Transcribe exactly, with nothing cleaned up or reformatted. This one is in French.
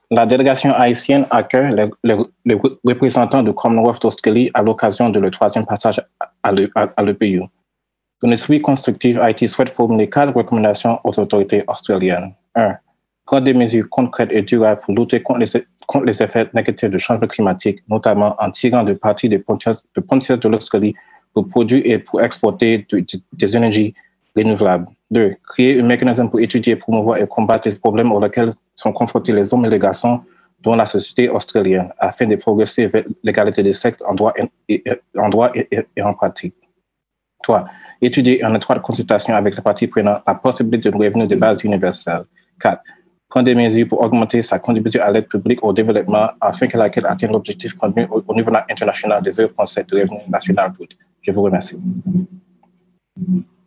La délégation haïtienne accueille les, les, les représentants du Commonwealth d'Australie à l'occasion de leur troisième passage à l'E P U. Ton esprit constructif, Haïti souhaite formuler quatre recommandations aux autorités australiennes. un. Prendre des mesures concrètes et durables pour lutter contre les, contre les effets négatifs du changement climatique, notamment en tirant de parti des potentiels de l'Australie pour produire et pour exporter de, de, des énergies renouvelables. deux. Créer un mécanisme pour étudier, promouvoir et combattre les problèmes auxquels sont confrontés les hommes et les garçons dans la société australienne, afin de progresser vers l'égalité des sexes en droit et, et, en, droit et, et, et en pratique. trois. Étudier en étroite consultation avec les parties prenantes la possibilité de revenus de base universelle. quatre. Prendre des mesures pour augmenter sa contribution à l'aide publique au développement afin que laquelle atteigne l'objectif contenu au, au niveau international des zéro virgule sept de revenu national brut. Je vous remercie.